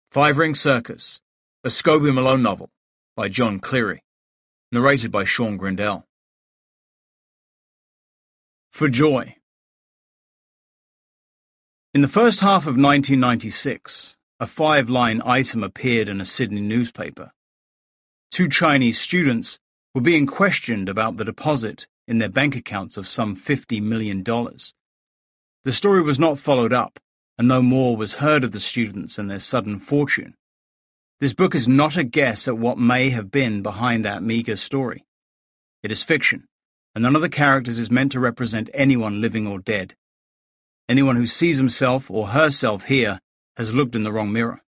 Five-Ring Circus, a Scobie Malone novel by John Cleary, narrated by Sean Grindell. For Joy. In the first half of 1996, a 5-line item appeared in a Sydney newspaper. 2 Chinese students were being questioned about the deposit in their bank accounts of some $50 million. The story was not followed up, and no more was heard of the students and their sudden fortune. This book is not a guess at what may have been behind that meagre story. It is fiction, and none of the characters is meant to represent anyone living or dead. Anyone who sees himself or herself here has looked in the wrong mirror.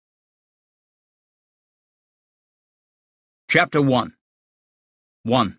Chapter 1. 1.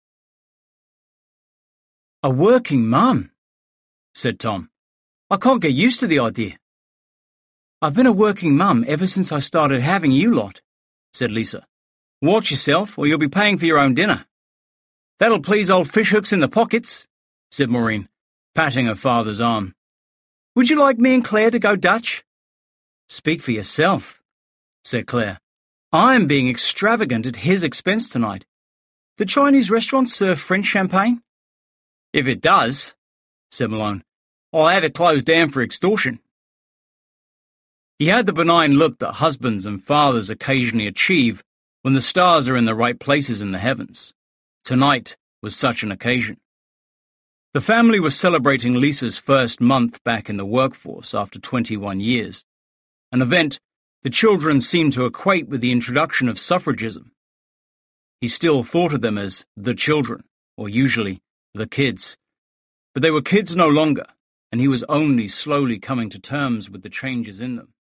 "A working mum," said Tom. "I can't get used to the idea." "I've been a working mum ever since I started having you lot," said Lisa. "Watch yourself, or you'll be paying for your own dinner." "That'll please old fishhooks in the pockets," said Maureen, patting her father's arm. "Would you like me and Claire to go Dutch?" "Speak for yourself," said Claire. "I'm being extravagant at his expense tonight. The Chinese restaurant serve French champagne?" "If it does," said Malone, "I'll have it closed down for extortion." He had the benign look that husbands and fathers occasionally achieve when the stars are in the right places in the heavens. Tonight was such an occasion. The family was celebrating Lisa's first month back in the workforce after 21 years, an event the children seemed to equate with the introduction of suffragism. He still thought of them as the children, or usually the kids, but they were kids no longer, and he was only slowly coming to terms with the changes in them.